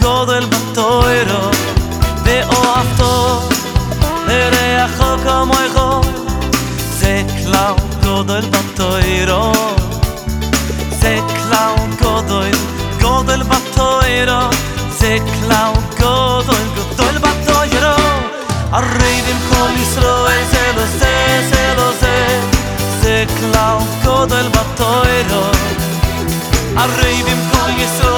גודל בתוירו ואוהבתו לרעך כמוהו זה כלל גודל בתוירו זה כלל גודל בתוירו זה כלל גודל בתוירו הרייבים כל ישראל זה לא זה זה כלל גודל בתוירו הרייבים כל ישראל